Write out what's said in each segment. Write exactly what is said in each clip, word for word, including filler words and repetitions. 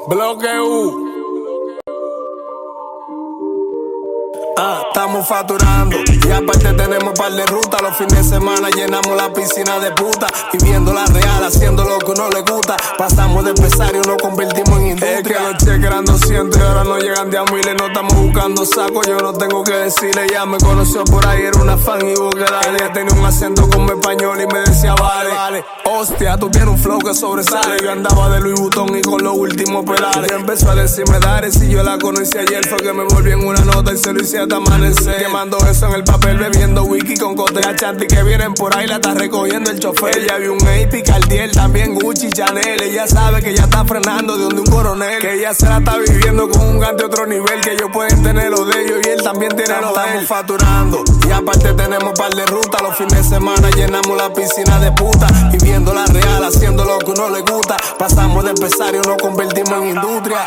Bloque U. Ah, estamos facturando y aparte tenemos par de rutas. Los fines de semana llenamos la piscina de puta, viviendo la real, haciendo lo que uno le gusta. Pasamos de empresario, nos convertimos en industria. Es que los cheques eran doscientos y ahora no llegan de a miles. No estamos buscando sacos, yo no tengo que decirle. Ella me conoció por ahí, era una fan y búsqueda. Ella tenía un acento como español y me decía vale, vale. Hostia, tú tienes un flow que sobresale. Yo andaba de Louis Vuitton y con los últimos pedales. Y empezó a decirme dale, si yo la conocí ayer fue que me volví en una nota y se lo hice hasta amanecer. Quemando eso en el papel, bebiendo whisky con cotea chanti que vienen por ahí, la está recogiendo el chofer. Ella vio un A P, Cartier, también Gucci, Chanel. Ella sabe que ya está frenando de donde un coronel, que ella se la está viviendo con un gante otro nivel, que ellos pueden tener lo de ellos y él también tiene lo de él. Estamos facturando y aparte tenemos par de rutas. Los fines de semana llenamos la piscina de puta, viviendo la real, haciendo lo que uno le gusta. Pasamos de empresario, nos convertimos en industria.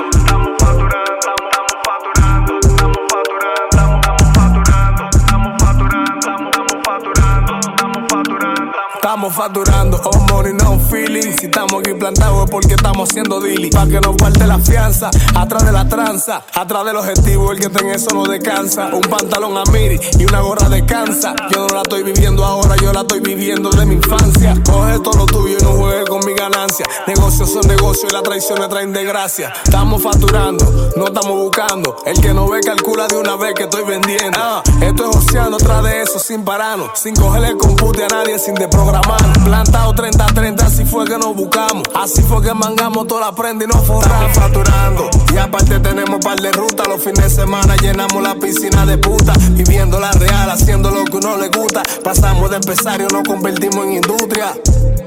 Estamos facturando, oh money, no feeling. Si estamos aquí plantados es porque estamos haciendo dealing. Pa' que nos falte la fianza, atrás de la tranza, atrás del objetivo, el que tenga eso no descansa. Un pantalón a miri y una gorra descansa. Yo no la estoy viviendo ahora, yo la estoy viviendo de mi infancia. Coge todo lo tuyo y no juegues con mi ganancia. Negocios son negocios y las traiciones traen desgracia. Estamos facturando, no estamos buscando. El que no ve calcula de una vez que estoy vendiendo. Ah, esto es oceano, atrás de eso sin pararnos, sin cogerle el compute a nadie, sin desprogramar. Plantado treinta a treinta, así fue que nos buscamos. Así fue que mangamos toda la prenda y nos forramos. Estamos facturando y aparte tenemos par de rutas. Los fines de semana llenamos la piscina de puta, viviendo la real, haciendo lo que uno le gusta. Pasamos de empresario, nos convertimos en industria.